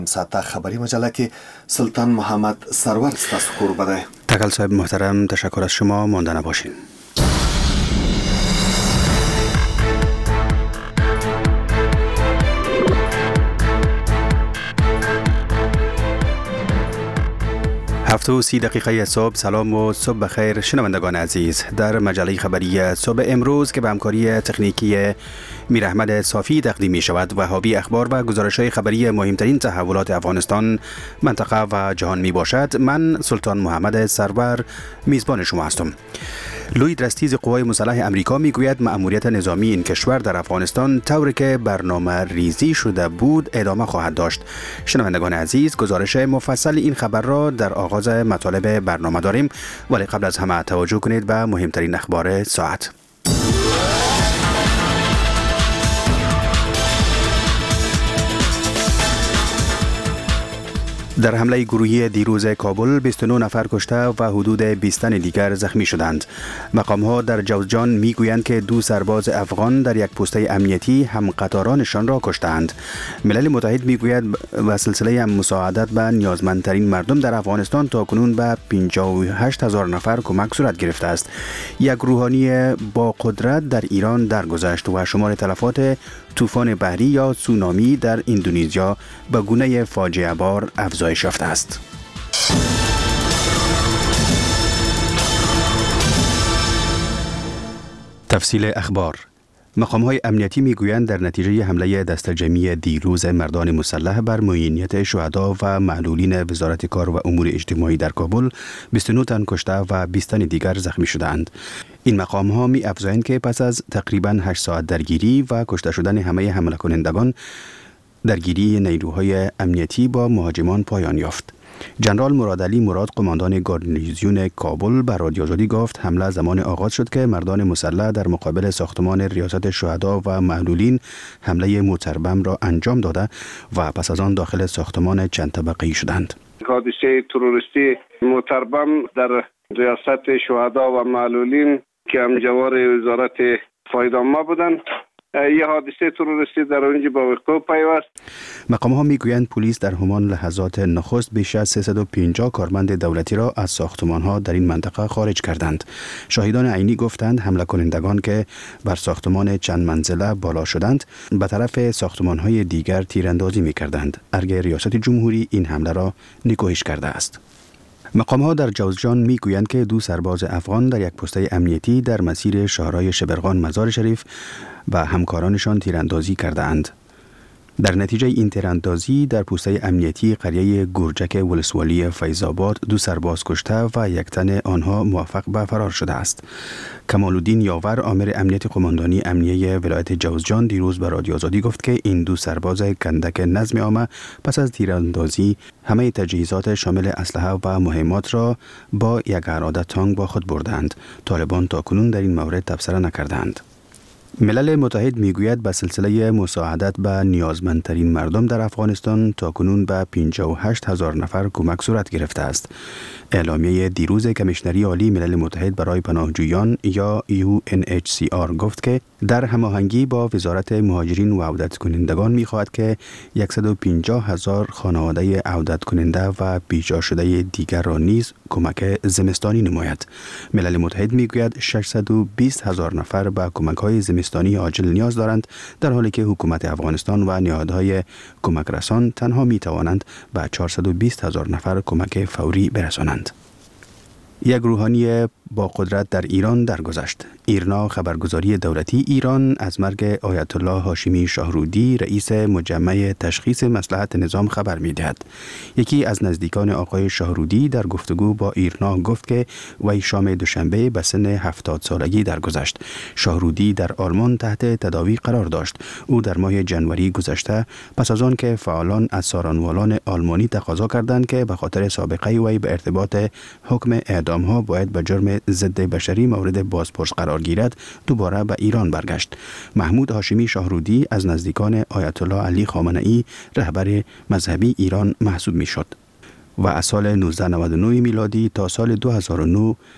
ساعت خبری مجله که سلطان محمد سرور ستاسو کوربه ده. تکل صاحب محترم، تشکر از شما. مانده نباشین. هفته و 30 دقیقه صبح. سلام و صبح بخیر شنوندگان عزیز. در مجله خبری صبح امروز که به همکاری تکنیکی میر احمد صافی تقدیم می شود، وهابی اخبار و گزارش‌های خبری مهمترین تحولات افغانستان، منطقه و جهان می باشد. من سلطان محمد سرور میزبان شما هستم. لوید رستیز قوای مسلح امریکا میگوید مأموریت نظامی این کشور در افغانستان طوری که برنامه ریزی شده بود ادامه خواهد داشت. شنوندگان عزیز، گزارش مفصل این خبر را در آغاز مطالب برنامه داریم، ولی قبل از همه توجه کنید به مهمترین اخبار ساعت. در حمله گروهی دیروز کابل 29 نفر کشته و حدود 20 تن دیگر زخمی شدند. مقام‌ها در جوزجان میگویند که 2 سرباز افغان در یک پسته امنیتی هم قطارانشان را کشتند. ملل متحد میگوید و سلسله مساعدت به نیازمندترین مردم در افغانستان تاکنون به 58,000 نفر کمک صورت گرفته است. یک روحانی با قدرت در ایران درگذشت و شمار تلفات طوفان بحری یا سونامی در اندونزیا به گونه فاجعه بار افزایش یافته است. تفصیل اخبار. مقام‌های امنیتی میگویند در نتیجه حمله دسته‌جمعی دیروز مردان مسلح بر معینیت شهدا و معلولین وزارت کار و امور اجتماعی در کابل 29 تن کشته و 20 تن دیگر زخمی شدند. این مقام‌ها می‌افزایند که پس از تقریباً 8 ساعت درگیری و کشته شدن همه حمله کنندگان، درگیری نیروهای امنیتی با مهاجمان پایان یافت. جنرال مرادعلی مراد، قماندان گارنیزیون کابل، به رادیو آزادی گفت حمله زمان آغاز شد که مردان مسلح در مقابل ساختمان ریاست شهدا و معلولین حمله موتربم را انجام داده و پس از آن داخل ساختمان چند طبقه‌ای شدند. حادثه تروریستی موتربم در ریاست شهدا و معلولین که همجوار وزارت فایدامه بودند، یه حادثه تروریستی در اونجا با وقوع پیوست. مقام‌ها میگویند پلیس در همان لحظات نخست بیش از 350 کارمند دولتی را از ساختمان‌ها در این منطقه خارج کردند. شاهدان عینی گفتند حمله کنندگان که بر ساختمان چند منزله بالا شدند به طرف ساختمان‌های دیگر تیراندازی می‌کردند. ارگ ریاست جمهوری این حمله را نیکوهش کرده است. مقام‌ها در جوزجان میگویند که 2 سرباز افغان در یک پسته امنیتی در مسیر شهرهای شبرغان مزار شریف و همکارانشان تیراندازی کرده اند. در نتیجه این تیراندازی در پوسته امنیتی قریه گرجک ولسوالی فیض‌آباد 2 سرباز کشته و 1 تن آنها موفق به فرار شده است. کمال‌الدین یاور، آمر امنیت قماندانی امنیه ولایت جوزجان، دیروز به رادیو آزادی گفت که این 2 سرباز کندک نظم عامه پس از تیراندازی همه تجهیزات شامل اسلحه و مهمات را با یک اراده تانک با خود بردند. طالبان تاکنون در این مورد تبصره نکردند. ملل متحد میگوید به سلسله مساعدت به نیازمندترین مردم در افغانستان تاکنون به 58,000 نفر کمک صورت گرفته است. اعلامیه دیروز کمیشنری عالی ملل متحد برای پناهجویان یا UNHCR گفت که در هماهنگی با وزارت مهاجرین و عودت کنندگان می‌خواهد که 150,000 خانواده عودت کننده و بیجا شده دیگر را نیز کمک زمستانی نماید. ملل متحد میگوید 620,000 نفر به کمک‌های زمستانی عاجل نیاز دارند، در حالی که حکومت افغانستان و نهادهای کمک رسان تنها می‌توانند به 420,000 نفر کمک فوری برسانند. یک روحانی با قدرت در ایران درگذشت. ایرنا خبرگزاری دولتی ایران از مرگ آیت الله هاشمی شاهرودی، رئیس مجمع تشخیص مصلحت نظام، خبر می‌دهد. یکی از نزدیکان آقای شاهرودی در گفتگو با ایرنا گفت که وی شام دوشنبه به سن 70 سالگی درگذشت. شاهرودی در آلمان تحت تداوی قرار داشت. او در ماه ژانویه گذشته پس از آن که فعالان از سارانوالان آلمانی تقاضا کردند که به خاطر سابقه وی به ارتباط حکم اعدام‌ها باید به جرم ضد بشری مورد بازپرس قرار گیرد، دوباره به ایران برگشت. محمود هاشمی شاهرودی از نزدیکان آیت الله علی خامنه‌ای، رهبر مذهبی ایران محسوب می‌شد و از سال 1999 میلادی تا سال 2009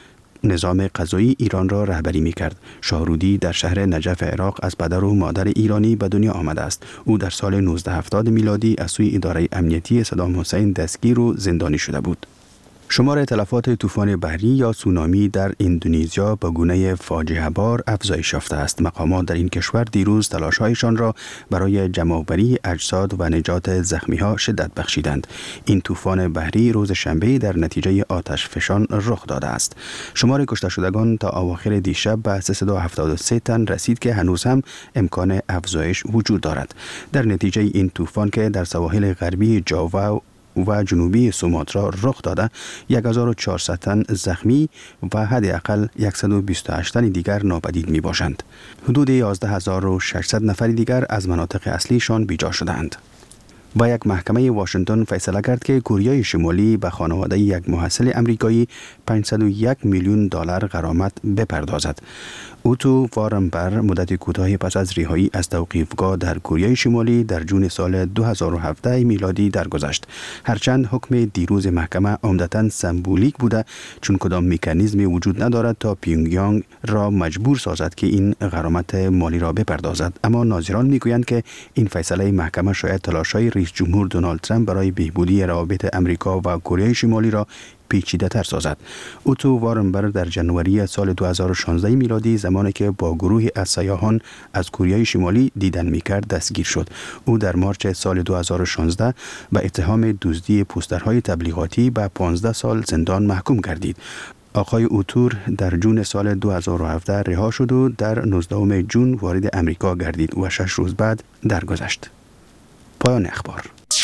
نظام قضایی ایران را رهبری می‌کرد. شاهرودی در شهر نجف عراق از پدر و مادر ایرانی به دنیا آمده است. او در سال 1970 میلادی از سوی اداره امنیتی صدام حسین دستگیر و زندانی شده بود. شمار تلفات طوفان بحری یا سونامی در اندونزیا به گونه فاجعه بار افزایش یافته است. مقامات در این کشور دیروز تلاش‌هایشان را برای جمع‌آوری اجساد و نجات زخمی‌ها شدت بخشیدند. این طوفان بحری روز شنبه در نتیجه آتشفشان رخ داده است. شمار کشته شدگان تا اواخر دیشب به 373 تن رسید که هنوز هم امکان افزایش وجود دارد. در نتیجه این طوفان که در سواحل غربی جاوا و جنوبی سوماترا رخ داده 1400 تن زخمی و حداقل 128 تن دیگر ناپدید می باشند. حدود 11600 نفر دیگر از مناطق اصلیشان بیجا شدند. و یک محکمه واشنگتن فیصله کرد که کره شمالی به خانواده یک محصل امریکایی 501 میلیون دلار غرامت بپردازد. اوتو وارنبر مدت کوتاهی پس از رهایی از توقیفگاه در کره شمالی در جون سال 2017 میلادی درگذشت. هرچند حکم دیروز محکمه عمدتاً سمبولیک بوده، چون کدام مکانیزمی وجود ندارد تا پیونگیانگ را مجبور سازد که این غرامت مالی را بپردازد، اما ناظران میگویند که این فیصله محکمه شاید تلاش‌های رئیس جمهور دونالد ترامپ برای بهبودی روابط امریکا و کره شمالی را پیچیده تر سازد. اوتو وارنبر در جنوری سال 2016 میلادی زمانی که با گروهی از سیاحان از کره شمالی دیدن میکرد دستگیر شد. او در مارچ سال 2016 به اتهام دزدی پوسترهای تبلیغاتی به 15 سال زندان محکوم گردید. آقای اوتور در جون سال 2017 رها شد و در 19 جون وارد امریکا گردید و 6 روز بعد درگذشت. پایان اخبار.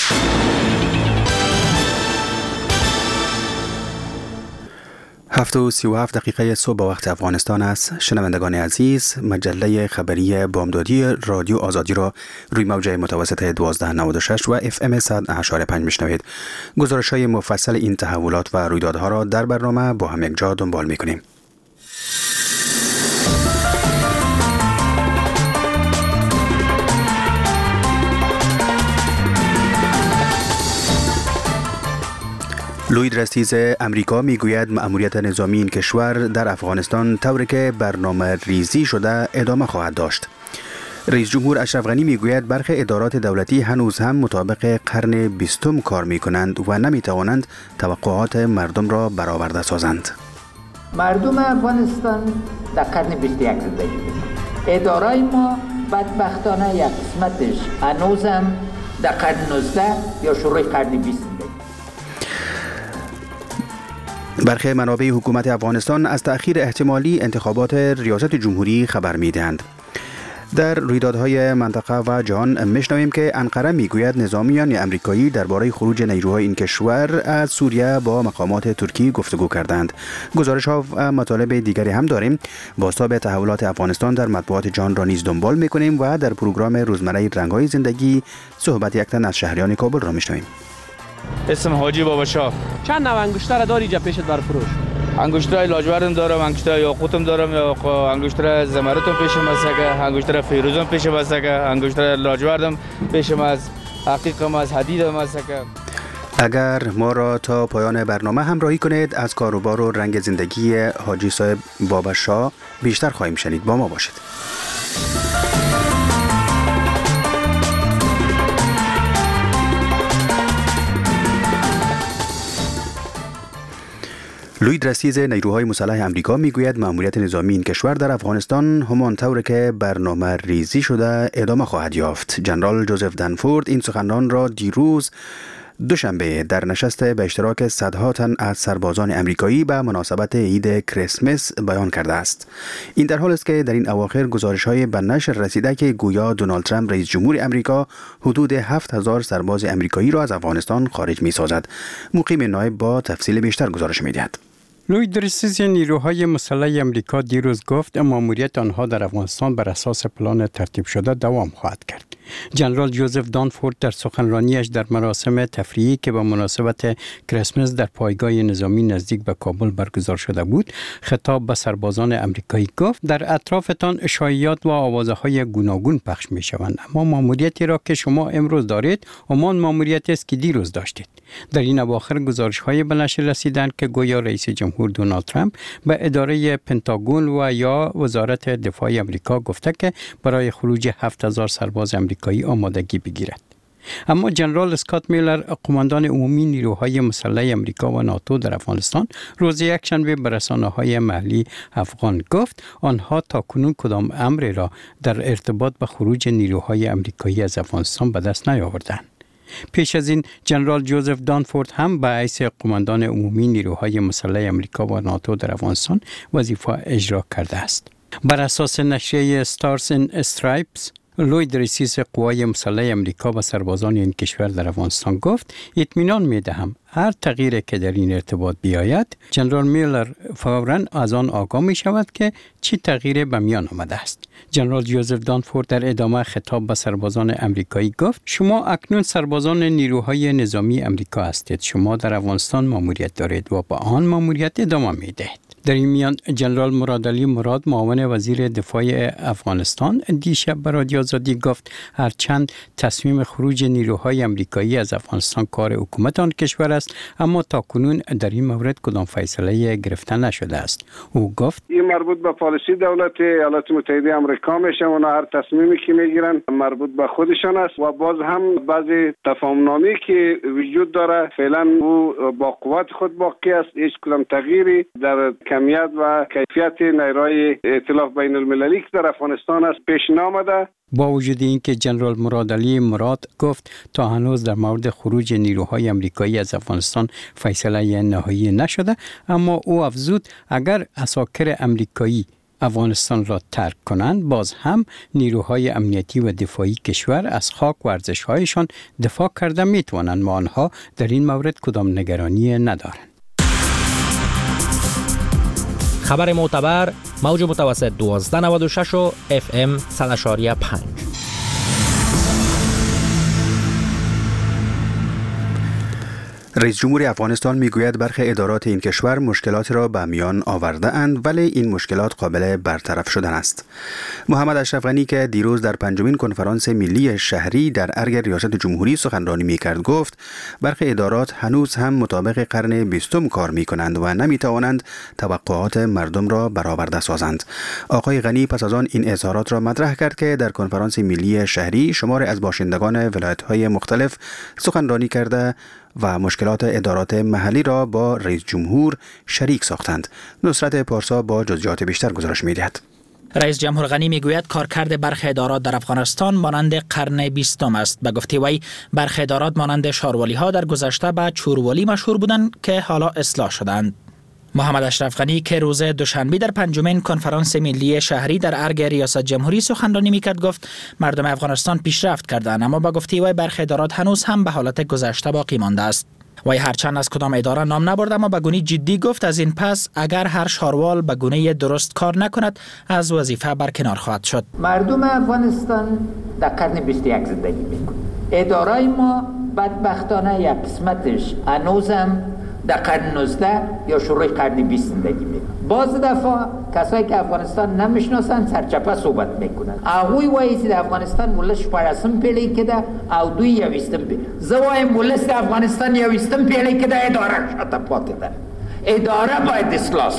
7:37 دقیقه صبح به وقت افغانستان است. شنوندگان عزیز، مجله خبری بامدادی رادیو آزادی را روی موج متوسط 1296 و FM 100.5 میشنوید. گزارش‌های مفصل این تحولات و رویدادها را در برنامه با هم یک جا دنبال می‌کنیم. لوید رستیز امریکا میگوید مأموریت نظامی این کشور در افغانستان طوری که برنامه ریزی شده ادامه خواهد داشت. رئیس جمهور اشرف غنی میگوید برخی ادارات دولتی هنوز هم مطابق قرن 20 کار میکنند و نمیتوانند توقعات مردم را برآورده سازند. مردم افغانستان در قرن 21 زندگی میکنند. ادارای ما بدبختانه یک قسمتش هنوز هم در قرن 19 یا شروع قرن 20 برخی منابع حکومت افغانستان از تأخیر احتمالی انتخابات ریاست جمهوری خبر می‌دهند. در رویدادهای منطقه و جهان میشنویم که انقره میگوید نظامیان امریکایی درباره خروج نیروهای این کشور از سوریه با مقامات ترکی گفتگو کردند. گزارش‌ها و مطالب دیگری هم داریم. بازتاب تحولات افغانستان در مطبوعات جهان را نیز دنبال می‌کنیم و در پروگرام روزمره رنگ‌های زندگی صحبت یک تن از شهریان کابل را میشنویم. اسم حاجی بابا شاه. چند نوع انگشتر داری اینجا پیشت بر فروش؟ انگشتر لاجوردم دارم، انگشتر یاقوتم دارم، یا انگشتر زمردم پیشم است، انگشتر فیروزم پیشم است، انگشتر لاجوردم پیشم است، حقیقم از حدیدم است. اگر ما را تا پایان برنامه همراهی کنید از کاروبار و رنگ زندگی حاجی صاحب بابا شاه بیشتر خواهیم شنید. با ما باشید. لوید رستیز نیروهای مسلح امریکا میگوید مأموریت نظامی این کشور در افغانستان همان طوری که برنامه ریزی شده ادامه خواهد یافت. جنرال جوزف دنفورد این سخنان را دیروز دوشنبه در نشست به اشتراک صدها تن از سربازان امریکایی به مناسبت عید کریسمس بیان کرده است. این در حالی است که در این اواخر گزارش‌های به نشر رسیده که گویا دونالد ترامپ رئیس جمهور امریکا حدود 7000 سرباز امریکایی را از افغانستان خارج می‌سازد. مقیم نایب با تفصیل بیشتر گزارش می‌دهد. لوید رستیز نیروهای مسلح امریکا دیروز گفت مأموریت آنها در افغانستان بر اساس پلان ترتیب شده دوام خواهد کرد. جنرال جوزف دانفورد در سخنرانیش در مراسم تفریحی که به مناسبت کریسمس در پایگاه نظامی نزدیک به کابل برگزار شده بود، خطاب به سربازان امریکایی گفت در اطرافتان شایعات و آوازهای گوناگون پخش می شوند، اما مأموریتی را که شما امروز دارید همان مأموریتی است که دیروز داشتید. در این اواخر گزارش‌های به نشر رسیدند که گویا رئیس جمهور جمهور دونالد ترامپ به اداره پنتاگون و یا وزارت دفاع آمریکا گفته که برای خروج 7000 سرباز آمریکایی آمادگی بگیرد. اما جنرال اسکات میلر، قماندان عمومی نیروهای مسلح آمریکا و ناتو در افغانستان، روز یکشنبه به رسانه‌های محلی افغان گفت آنها تاکنون کدام امری را در ارتباط به خروج نیروهای آمریکایی از افغانستان به دست نیاوردند. پیش از این جنرال جوزف دانفورد هم به حیث قماندان عمومی نیروهای مسلح آمریکا و ناتو در افغانستان وظیفه اجرا کرده است. بر اساس نشریه ستارز این استرایپس، لوید رئیس قوای مسلح آمریکا و سربازان این کشور در افغانستان گفت اطمینان می‌دهم هر تغییری که در این ارتباط بیاید، جنرال میلر فوراً از آن آگاه می شود که چی تغییری به میان آمده است. جنرال جوزف دانفورد در ادامه خطاب به سربازان آمریکایی گفت شما اکنون سربازان نیروهای نظامی آمریکا هستید. شما در افغانستان ماموریت دارید و با آن ماموریت ادامه می دهید. در این میان جنرال مرادعلی مراد، معاون وزیر دفاع افغانستان، دیشب به رادیو آزادی گفت هرچند تصمیم خروج نیروهای آمریکایی از افغانستان کار حکومت آن کشور است، اما تاکنون در این مورد کدام فیصله گرفته نشده است. او گفت این مربوط به پالیسی دولت ایالات متحده آمریکا میشه و هر تصمیمی که میگیرن مربوط به خودشان است و باز هم بعضی تفاهم‌نامه‌ای که وجود داره فعلا او با قوت خود باقی است. هیچ کدام تغییری در کمیت و کیفیت نیروهای ائتلاف بین المللی که در افغانستان است پیش نامده. با وجود اینکه جنرال مرادعلی مراد گفت تا هنوز در مورد خروج نیروهای آمریکایی از افغانستان فیصله نهایی نشده، اما او افزود اگر عساکر آمریکایی افغانستان را ترک کنند، باز هم نیروهای امنیتی و دفاعی کشور از خاک و ارزش‌هایشان دفاع کرده میتوانند و آنها در این مورد کدام نگرانی ندارند. خبر معتبر، موج متوسط 1296 و FM 100.5. رئیس جمهور افغانستان میگوید برخی ادارات این کشور مشکلات را به میان آورده اند، ولی این مشکلات قابل برطرف شدن است. محمد اشرف غنی که دیروز در پنجمین کنفرانس ملی شهری در ارگ ریاست جمهوری سخنرانی میکرد گفت برخی ادارات هنوز هم مطابق قرن 20 کار میکنند و نمیتوانند توقعات مردم را برآورده سازند. آقای غنی پس از آن این اظهارات را مطرح کرد که در کنفرانس ملی شهری شمار از باشندگان ولایت‌های مختلف سخنرانی کرده و مشکلات ادارات محلی را با رئیس جمهور شریک ساختند. نصرت پارسا با جزئیات بیشتر گزارش می‌دهد. رئیس جمهور غنی میگوید کارکرد برخی ادارات در افغانستان مانند قرن 20 است. به گفته وی برخی ادارات مانند شاروالی ها در گذشته به چوروالی مشهور بودند که حالا اصلاح شدند. محمد اشرف غنی که روز دوشنبه در پنجمین کنفرانس ملی شهری در ارگ ریاست جمهوری سخنرانی میکرد گفت مردم افغانستان پیشرفت کردند، اما با گفته وی برخی ادارات هنوز هم به حالت گذشته باقی مانده است. وی هرچند از کدام اداره نام نبرد، اما به گونه جدی گفت از این پس اگر هر شاروال به گونه درست کار نکند از وظیفه برکنار خواهد شد. مردم افغانستان در قرن 21 زندگی میکنند. ادارای ما بدبختانه یک قسمتش هنوزم در قرن 19 یا شروع قرن 20 زندگی میکنن. باز دفعه کسایی که افغانستان نمیشناسن سرچپه صحبت میکنن. اوی وایسی در افغانستان ولش پرسم پیلی که ده او دوی یویستم پیلی. زوایم ولش در افغانستان یویستم پیلی که ده اداره شده پاته ده. اداره باید اصلاح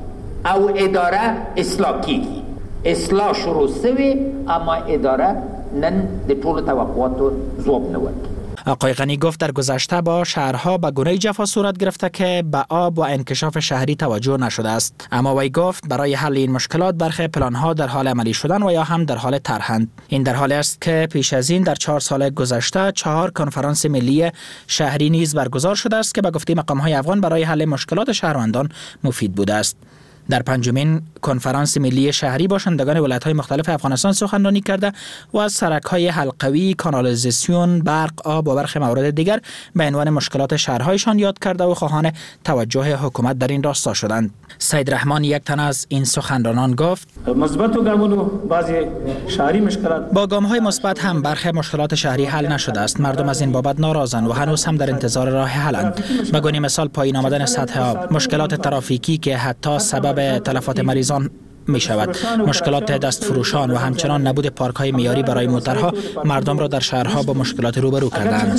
او اداره اصلاح کیگی. اصلاح شروع سوی اما اداره نن ده طول توقعاتو زواب نورد. آقای غنی گفت در گذشته با شهرها به گونه جفا صورت گرفته که به آب و انکشاف شهری توجه نشده است، اما وی گفت برای حل این مشکلات برخی پلان‌ها در حال عملی شدن و یا هم در حال طرحند. این در حالی است که پیش از این در 4 سال گذشته 4 کنفرانس ملی شهری نیز برگزار شده است که به گفته مقام‌های افغان برای حل مشکلات شهروندان مفید بوده است. در پنجمین کنفرانس ملی شهری باشندگان ولایت‌های مختلف افغانستان سخنرانی کرده و از سرک‌های حلقوی، کانالیزاسیون، برق، آب و برخی موارد دیگر به عنوان مشکلات شهرهایشان یاد کرده و خواهان توجه حکومت در این راستا شدند. سید رحمان یک تن از این سخنرانان گفت مثبت و گامونو بعضی شهری مشکلات با گام‌های مثبت هم برخی مشکلات شهری حل نشده است. مردم از این بابت ناراضند و هنوز هم در انتظار راه حلند. به گونه مثال پایین آمدن سطح آب، مشکلات ترافیکی که حتی سبب تلفات مریضان می شود. مشکلات دستفروشان و همچنان نبود پارک های معیاری برای موترها مردم را در شهرها با مشکلات روبرو کردند.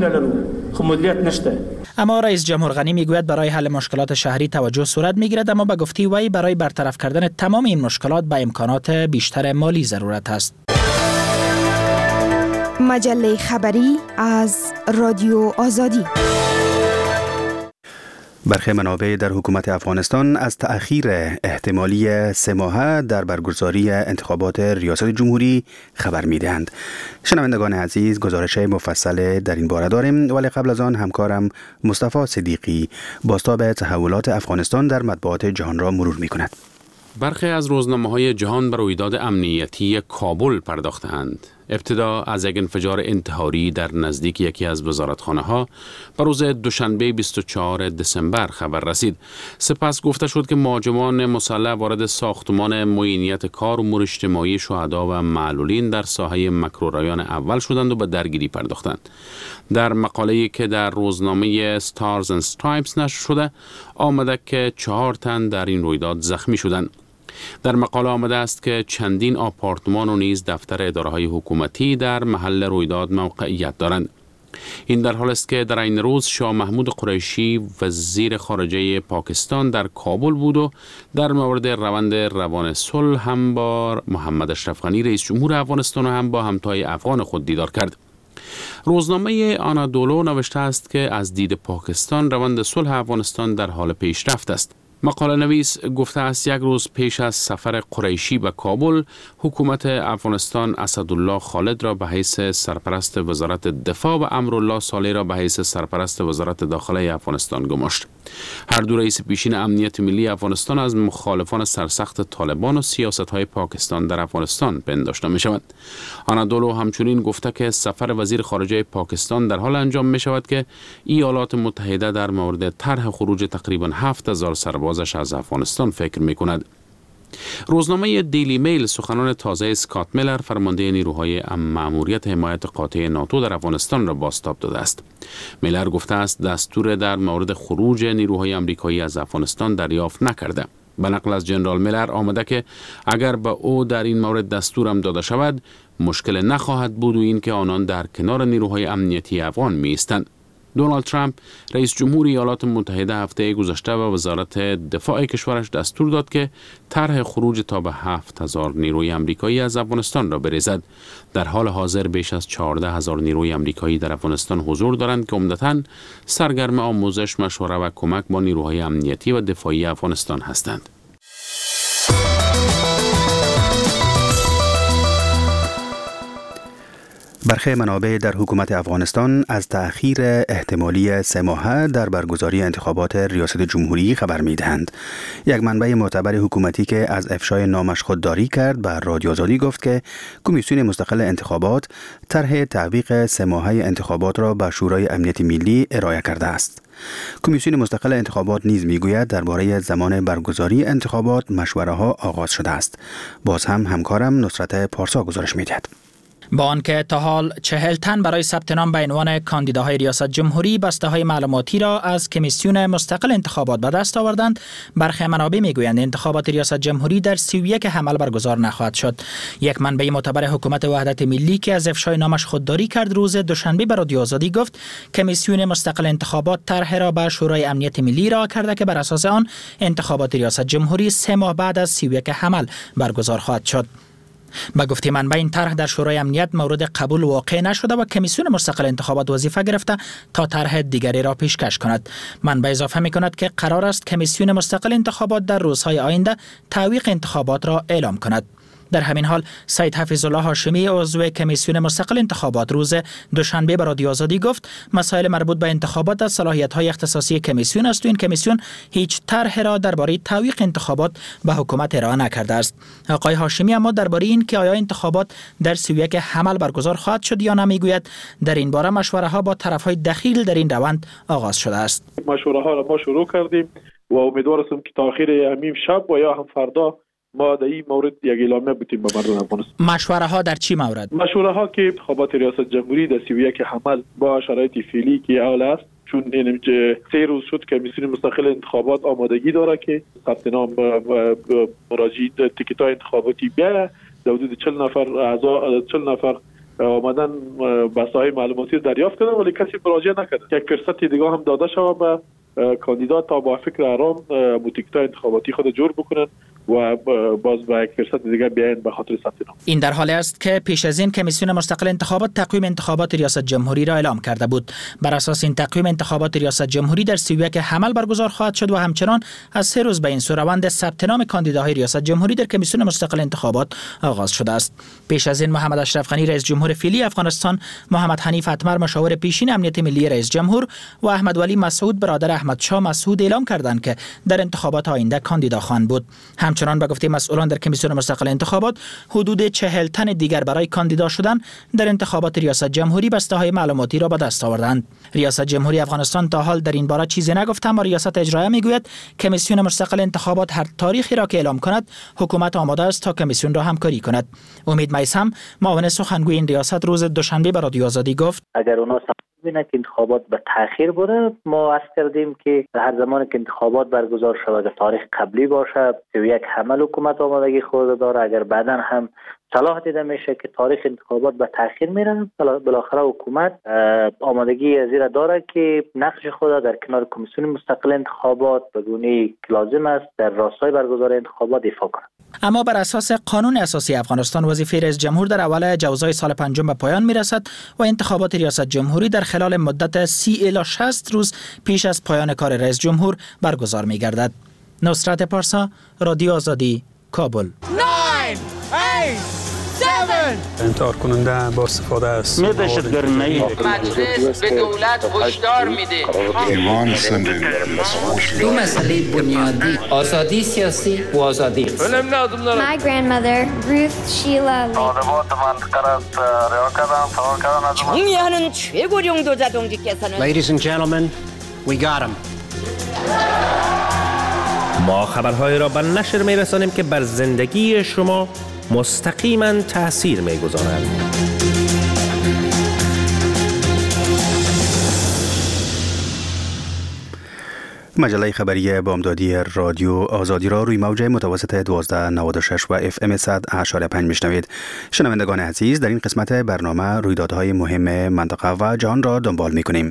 اما رئیس جمهور غنی میگوید برای حل مشکلات شهری توجه صورت میگیرد، اما به گفته وی برای برطرف کردن تمام این مشکلات به امکانات بیشتر مالی ضرورت است. مجله خبری از رادیو آزادی. برخی منابع در حکومت افغانستان از تأخیر احتمالی 3 ماهه در برگزاری انتخابات ریاست جمهوری خبر می‌دهند. شنوندگان عزیز، گزارش مفصل در این باره داریم، ولی قبل از آن همکارم مصطفی صدیقی بازتاب تحولات افغانستان در مطبوعات جهان را مرور می‌کند. برخی از روزنامه‌های جهان بر رویداد امنیتی کابل پرداختند. ابتدا از یک انفجار انتحاری در نزدیک یکی از وزارتخانه‌ها بر روز دوشنبه 24 دسامبر خبر رسید. سپس گفته شد که مهاجمان مسلح وارد ساختمان معینیت کار امور اجتماعی شهدا و معلولین در ساحه مکرورایان اول شدند و به درگیری پرداختند. در مقاله‌ای که در روزنامه Stars and Stripes نشر شده آمده که 4 تن در این رویداد زخمی شدند. در مقاله آمده است که چندین آپارتمان و نیز دفتر اداره‌های حکومتی در محل رویداد موقعیت دارند. این در حال است که در این روز شاه محمود قریشی وزیر خارجه پاکستان در کابل بود و در مورد روند روان صلح هم با محمد اشرف غنی رئیس جمهور افغانستان و هم با همتای افغان خود دیدار کرد. روزنامه آنادولو نوشته است که از دید پاکستان روند صلح افغانستان در حال پیشرفت است. مقاله نویس گفته است 1 روز پیش از سفر قریشی به کابل، حکومت افغانستان اسدالله خالد را به حیث سرپرست وزارت دفاع و امرالله صالح را به حیث سرپرست وزارت داخله افغانستان گماشت. هر دو رئیس پیشین امنیت ملی افغانستان از مخالفان سرسخت طالبان و سیاست‌های پاکستان در افغانستان پنداشته می‌شود. آنادولو همچنین گفته که سفر وزیر خارجه پاکستان در حال انجام می‌شود که ایالات متحده در مورد طرح خروج تقریباً 7000 سربازش از افغانستان فکر می‌کند. روزنامه دیلی میل سخنان تازه اسکات میلر فرمانده نیروهای مأموریت حمایت قاطع ناتو در افغانستان را بازتاب داده است. میلر گفته است دستور در مورد خروج نیروهای آمریکایی از افغانستان دریافت نکرده. به نقل از جنرال میلر آمده که اگر به او در این مورد دستورم داده شود مشکل نخواهد بود و این که آنان در کنار نیروهای امنیتی افغان می ایستند. دونالد ترامپ رئیس جمهور ایالات متحده هفته گذشته و وزارت دفاع کشورش دستور داد که طرح خروج تا به 7000 نیروی آمریکایی از افغانستان را بریزد. در حال حاضر بیش از 14000 نیروی آمریکایی در افغانستان حضور دارند که عمدتاً سرگرم آموزش، مشوره و کمک با نیروهای امنیتی و دفاعی افغانستان هستند. برخی منابع در حکومت افغانستان از تأخیر احتمالی 3 ماهه در برگزاری انتخابات ریاست جمهوری خبر می‌دهند. یک منبع معتبر حکومتی که از افشای نامش خودداری کرد بر رادیو آزادی گفت که کمیسیون مستقل انتخابات طرح تعویق 3 ماهه انتخابات را به شورای امنیت ملی ارائه کرده است. کمیسیون مستقل انتخابات نیز میگوید درباره زمان برگزاری انتخابات مشوره‌ها آغاز شده است. باز هم همکارم نصرت پارسا گزارش می‌دهد. با آنکه تا حال 40 تن برای ثبت نام به عنوان کاندیداهای ریاست جمهوری بسته‌های معلوماتی را از کمیسیون مستقل انتخابات به دست آوردند، برخی منابع میگویند انتخابات ریاست جمهوری در 31 حمل برگزار نخواهد شد. یک منبع معتبر حکومت وحدت ملی که از افشای نامش خودداری کرد روز دوشنبه به رادیو آزادی گفت کمیسیون مستقل انتخابات طرح را به شورای امنیت ملی ارائه کرده که بر اساس آن انتخابات ریاست جمهوری 3 ماه بعد از 31 حمل برگزار خواهد شد. با گفته منبع این طرح در شورای امنیت مورد قبول واقع نشده و کمیسیون مستقل انتخابات وظیفه گرفته تا طرح دیگری را پیشکش کند. منبع اضافه می کند که قرار است کمیسیون مستقل انتخابات در روزهای آینده تعویق انتخابات را اعلام کند. در همین حال سید حفیظالله هاشمی عضو کمیسیون مستقل انتخابات روز دوشنبه به رادیو آزادی گفت مسائل مربوط به انتخابات از صلاحیت‌های اختصاصی کمیسیون است و این کمیسیون هیچ طرح را درباره تعویق انتخابات به حکومت ارائه نکرده است. آقای هاشمی اما درباره این که آیا انتخابات در 31 حمل برگزار خواهد شد یا نه میگوید در این باره مشوره‌ها با طرف‌های دخیل در این روند آغاز شده است. مشوره‌ها را ما شروع کردیم و امیدوار هستم که تا آخر همین شب و یا هم فردا ما در این مورد یک اعلامیه بودیم به مردم افغانستان. مشوره ها در چی مورد؟ مشوره ها که انتخابات ریاست جمهوری در 31 حمل با شرایط فعلی که اول است چون این 3 روز شد که کمیسیون مستقل انتخابات آمادگی داره که ثبت نام مراجعین تیکت‌های انتخاباتی بیاره. در حدود 40 نفر آمدن بساهای معلوماتی دریافت کردن ولی کسی مراجعه نکرد. یک فرصت دیگه هم داده شود به کاندیدات تا با فکر آرام تیکت‌های انتخاباتی خود جور بکنن و باز با یک فرصت دیگه بیاین به خاطر ثبت نام. این در حالی است که پیش از این کمیسیون مستقل انتخابات تقویم انتخابات ریاست جمهوری را اعلام کرده بود. بر اساس این تقویم انتخابات ریاست جمهوری در 31 حمل برگزار خواهد شد و همچنان از 3 روز به این سو روند ثبت نام کاندیداهای ریاست جمهوری در کمیسیون مستقل انتخابات آغاز شده است. پیش از این محمد اشرف غنی رئیس جمهور فعلی افغانستان، محمد حنیف اتمر مشاور پیشین امنیت ملی رئیس جمهور و احمد ولی مسعود برادر احمد شاه مسعود اعلام کردند که در انتخابات آینده کاندیدا خواهند بود. همچنان به گفته مسئولان در کمیسیون مستقل انتخابات حدود 40 تن دیگر برای کاندیدا شدن در انتخابات ریاست جمهوری بسته‌های معلوماتی را به دست آوردند. ریاست جمهوری افغانستان تا حال در این باره چیزی نگفته، اما ریاست اجرایی میگوید کمیسیون مستقل انتخابات هر تاریخی را که اعلام کند حکومت آماده است تا کمیسیون را همکاری کند. امید میثم معاون سخنگوی این ریاست روز دوشنبه به رادیو آزادی گفت اگر اونا ببینه که انتخابات به تاخیر بوده، ما عرض کردیم که هر زمان که انتخابات برگزار شود اگر تاریخ قبلی باشه 31 حمل حکومت آمادگی خود داره، اگر بعداً هم صلاح دیده میشه که تاریخ انتخابات به تاخیر میره، بالاخره حکومت آمادگی زیر داره که نقش خود در کنار کمیسیون مستقل انتخابات به گونه‌ای که لازم است در راستای برگزاری انتخابات ایفا کنه. اما بر اساس قانون اساسی افغانستان وظیفه رئیس جمهور در اول جوزای سال پنجم به پایان میرسد و انتخابات ریاست جمهوری در خلال مدت 30 الی 60 روز پیش از پایان کار رئیس جمهور برگزار میگردد. نصرت پارسا، رادیو آزادی، کابل. 9 8 7 انتحار کننده با استفاده از مجلس به دولت هشدار میده دو مسئله بنیادی، آزادی سیاسی و آزادی. My grandmother, Ruth Sheila 정리하는 최고령 도자동지께서는 Ladies and gentlemen, we got him. ما خبرهای را به نشر می‌رسانیم که بر زندگی شما مستقیما تأثیر می‌گذارند. مجله خبری بامدادی رادیو آزادی را روی موج متوسط 1296 و FM 100.5 میشنوید. شنوندگان عزیز، در این قسمت برنامه رویدادهای مهم منطقه و جهان را دنبال می‌کنیم.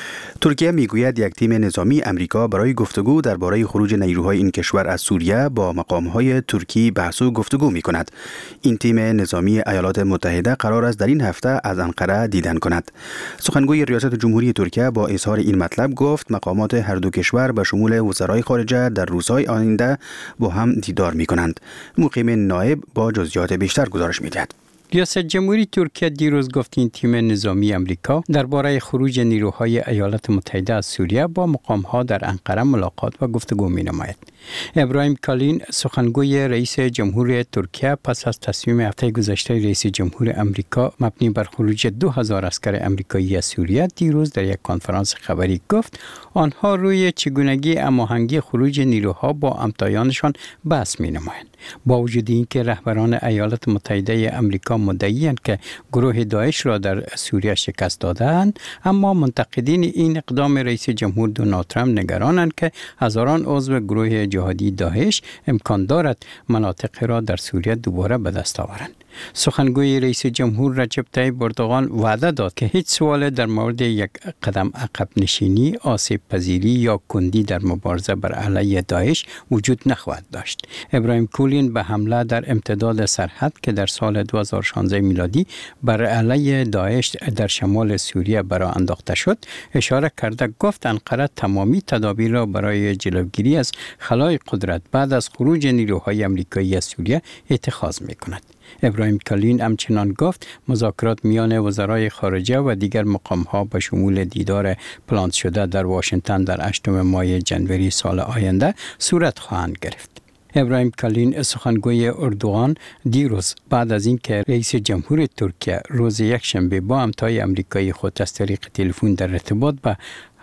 ترکیه میگوید یک تیم نظامی امریکا برای گفتگو درباره خروج نیروهای این کشور از سوریه با مقام‌های ترکی بحث و گفتگو می‌کند. این تیم نظامی ایالات متحده قرار است در این هفته از انقره دیدن کند. سخنگوی ریاست جمهوری ترکیه با اظهار این مطلب گفت مقامات هر دو کشور به شمول وزرای خارجه در روزهای آینده با هم دیدار می‌کنند. مقیم نایب با جزئیات بیشتر گزارش می‌دهد. ریاست جمهوری ترکیه دیروز گفت این تیم نظامی امریکا درباره خروج نیروهای ایالات متحده از سوریه با مقام‌ها در انقره ملاقات و گفتگو می‌نماید. ابراهیم کالین سخنگوی رئیس جمهور ترکیه پس از تصمیم هفته گذشته رئیس جمهور امریکا مبنی بر خروج 2000 عسکر امریکایی از سوریه دیروز در یک کنفرانس خبری گفت آنها روی چگونگی هماهنگی خروج نیروها با همتایانشان بحث می‌نمایند. با وجود اینکه رهبران ایالات متحده امریکا مدعی‌اند که گروه داعش را در سوریه شکست دادند، اما منتقدین این اقدام رئیس جمهور دونالد ترامپ نگرانند که هزاران عضو گروه جهادی داعش امکان دارد مناطق را در سوریه دوباره به دست آورند. سخنگوی رئیس جمهور رجب طیب اردوغان وعده داد که هیچ سوال در مورد یک قدم عقب نشینی، آسیب پذیری یا کندی در مبارزه بر علیه داعش وجود نخواهد داشت. ابراهیم کولین به حمله در امتداد سرحد که در سال 2016 میلادی بر علیه داعش در شمال سوریه برآ انداخته شد اشاره کرده گفت انقره تمامی تدابیر را برای جلوگیری از خلای قدرت بعد از خروج نیروهای امریکایی از سوریه اتخاذ می‌کند. ابراهیم کالین همچنان گفت مذاکرات میان وزرای خارجه و دیگر مقام‌ها به شمول دیدار پلان شده در واشنگتن در 8 ماه جنوری سال آینده صورت خواهند گرفت. ابراهیم کالین سخنگوی اردوغان دیروز بعد از اینکه رئیس جمهور ترکیه روز یکشنبه با همتای امریکایی خود از طریق تلفن در ارتباط به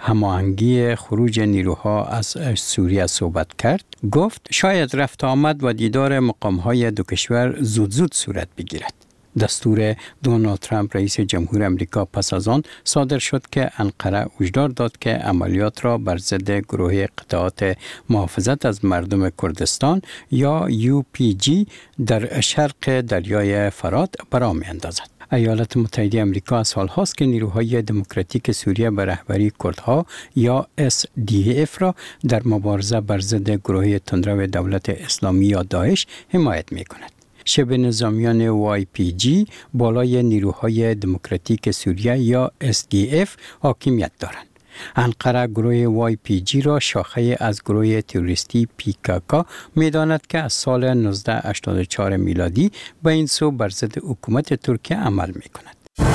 هماهنگی خروج نیروها از سوریه صحبت کرد، گفت شاید رفت آمد و دیدار مقام‌های دو کشور زود صورت بگیرد. دستور دونالد ترامپ رئیس جمهور امریکا پس از آن صادر شد که انقره هشدار داد که عملیات را بر ضد گروه قطعات محافظت از مردم کردستان یا UPG در شرق دریای فرات برآ می‌اندازد. ایالات متحده امریکا از سال هاست که نیروهای دموکراتیک سوریه به رهبری کردها یا SDF را در مبارزه بر ضد گروه تندرو دولت اسلامی یا داعش حمایت می‌کند. شبه نظامیان YPG بالای نیروهای دموکراتیک سوریه یا SDF حاکمیت دارند. انقره گروه YPG را شاخه از گروه تروریستی PKK می‌داند که از سال 1984 میلادی به این سو بر ضد حکومت ترکیه عمل می‌کند.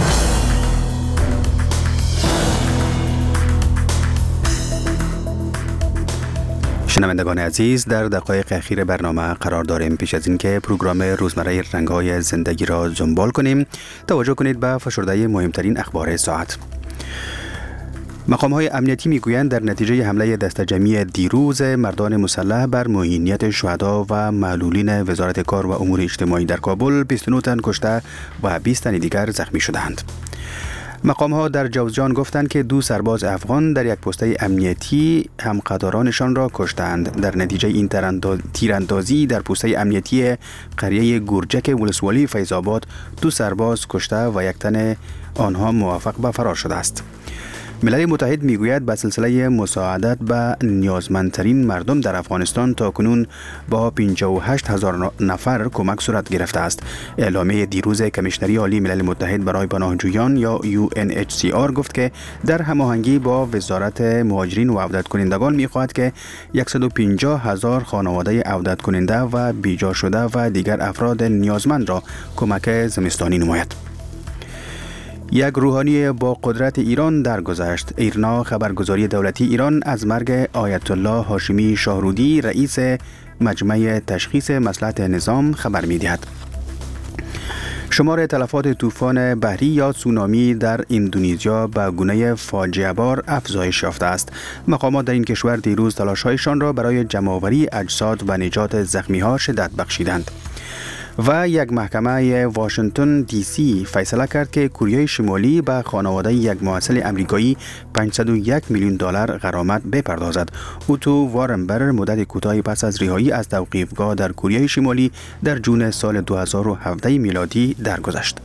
شنوندگان عزیز، در دقایق اخیر برنامه قرار داریم. پیش از اینکه پروگرام روزمره رنگ‌های زندگی را دنبال کنیم، توجه کنید به فشرده مهمترین اخبار ساعت. مقام‌های امنیتی میگویند در نتیجه حمله دست جمعی دیروز مردان مسلح بر معینیت شهدا و معلولین وزارت کار و امور اجتماعی در کابل 29 تن کشته و 20 تن دیگر زخمی شدند. مقام‌ها در جوزجان گفتند که 2 سرباز افغان در یک پسته امنیتی همقطارانشان را کشتند. در نتیجه این تیراندازی در پسته امنیتی قریه گورجک ولسوالی فیض‌آباد 2 سرباز کشته و 1 تن آنها موفق به فرار شده است. ملل متحد میگوید به سلسله مساعدت به نیازمندترین مردم در افغانستان تاکنون با 58,000 نفر کمک صورت گرفته است. اعلامیه دیروز کمیشنری عالی ملل متحد برای پناهجویان یا UNHCR گفت که در هماهنگی با وزارت مهاجرین و عودت کنندگان میخواهد که 150,000 خانواده عودت کننده و بیجا شده و دیگر افراد نیازمند را کمک زمستانی نماید. یک روحانی با قدرت ایران درگذشت. ایرنا خبرگزاری دولتی ایران از مرگ آیت الله هاشمی شاهرودی رئیس مجمع تشخیص مصلحت نظام خبر می‌دهد. شمار تلفات طوفان بحری یا تسونامی در اندونزیا به گونه فاجعه بار افزایش یافته است. مقامات در این کشور دیروز تلاش‌هایشان را برای جمع‌آوری اجساد و نجات زخمی‌ها شدت بخشیدند. و یک محکمه واشنگتن دی سی فیصله کرد که کره شمالی به خانواده یک محصل امریکایی 501 میلیون دلار غرامت بپردازد. اوتو وارنبر مدت کوتاهی پس از رهایی از توقیفگاه در کره شمالی در جون سال 2017 میلادی درگذشت.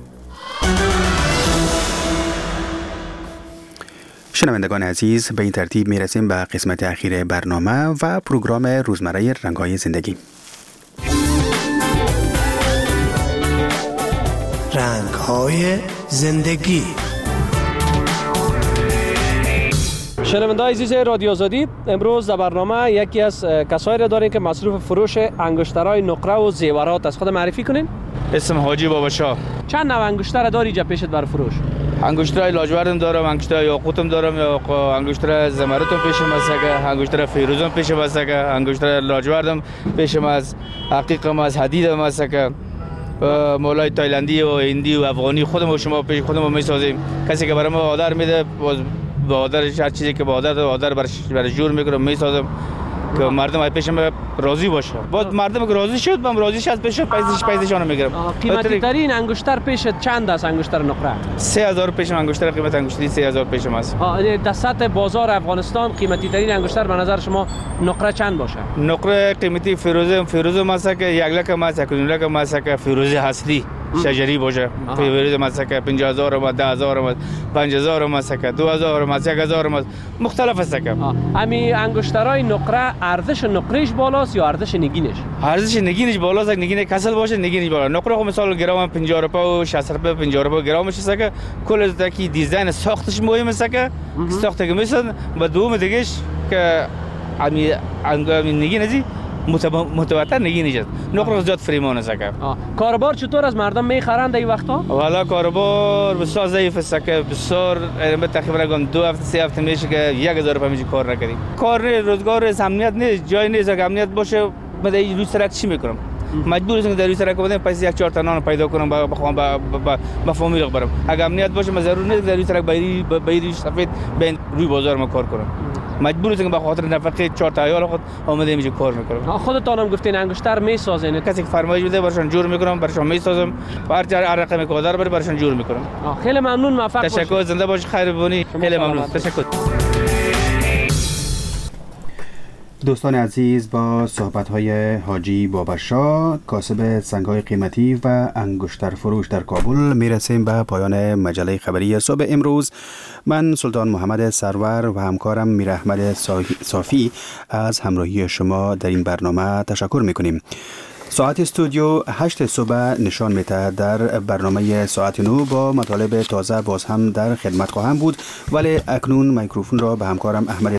شنوندگان عزیز، به این ترتیب میرسیم به قسمت اخیر برنامه و پروگرام روزمره رنگ‌های زندگی. رنگ‌های زندگی. شنونده‌های عزیز رادیو آزادی، امروز در برنامه یکی از کسایی را داریم که مصروف فروش انگشترهای نقره و زیورات است. خود معرفی کنین؟ اسم حاجی بابا شاه. چند نوع انگشتر داری اینجا پیشت بر فروش؟ انگشترهای لاجوردم دارم، انگشتر یاقوتم دارم، یا انگشتر زمرتم پیشم است، انگشتر فیروزم پیشم است، انگشتر لاجوردم پیشم است، عقیقم از حدیدم است که مولای تایلندی و هندی و افغانی خودم و شما پیش خودمون میسازیم. کسی که برای ما آردر میده با آردرش هر چیزی که با آردر برش جور میکنم میسازم که مردم پیش ما راضی باشه. بعد مردم که راضی شد من راضی شد پیش پیسشون میگیرم. قیمتی ترین انگشتر پیشت چند است؟ انگشتر نقره 3000 پیشم انگشتر قیمت انگشتری 3000 پیشم است. در سطح بازار افغانستان قیمتی ترین انگشتر به نظر شما نقره چند باشه؟ نقره قیمتی فیروزه است که 1 لک است، 1 لک است که فیروزه اصلی شجری باشه. فیروزه است که 50000 و 10000 و 5000 است که 2000 و 1000 است، مختلف است که همین انگشترهای نقره ارزش نقرهش بالاست یا ارزش نگینش؟ ارزش نگینش بالاست. نگین کسل باشه نگینش بالا. نقره خب مثلا گرم 50 روپیه و 60 روپیه 50 روپیه گرمش است که کل از کی دیزاین ساختش مهم است که ساخته که میسن و دوم دیگهش که همین نگین ازی متواتر نگینش است. نقره زیاد فریمان است که کاروبار چطور از مردم میخرند این وقتا؟ والا کاروبار بسیار ضعیف است که بسیار تقریبا 2 هفته 3 هفته میشه که 1000 روپیه میشه کار نکردیم. کار روزگار امنیت نیست، جای نیست که امنیت باشه. من در روز سرک چی میکنم؟ مجبور هستم در روز سرک بدم پیسه 1-4 تا نان پیدا کنم با فامیل برم. اگر امنیت باشه من ضرور نیست در روز سرک بیری سفید بین روی بازار ما کار کنم. مجبور هستیم به خاطر نفقه 4 تا عیال خود آمده اینجا کار میکنم. خودتان هم گفتین انگشتر میسازین؟ کسی که فرمایش بده براشون جور میکنم، براشون میسازم، هر رقم کادر بره براشون جور میکنم. خیلی ممنون، موفق باشید. تشکر، زنده باشید، خیر ببینی. خیلی ممنون، تشکر. دوستان عزیز، با صحبت‌های حاجی باباشاه کاسب سنگ‌های قیمتی و انگشتر فروش در کابل میرسیم به پایان مجله خبری صبح امروز. من سلطان محمد سرور و همکارم میر احمد صافی از همراهی شما در این برنامه تشکر میکنیم. ساعت استودیو 8 صبح نشان میده در برنامه ساعت 9 با مطالب تازه باز هم در خدمت خواهم بود، ولی اکنون میکروفون را به همکارم احمد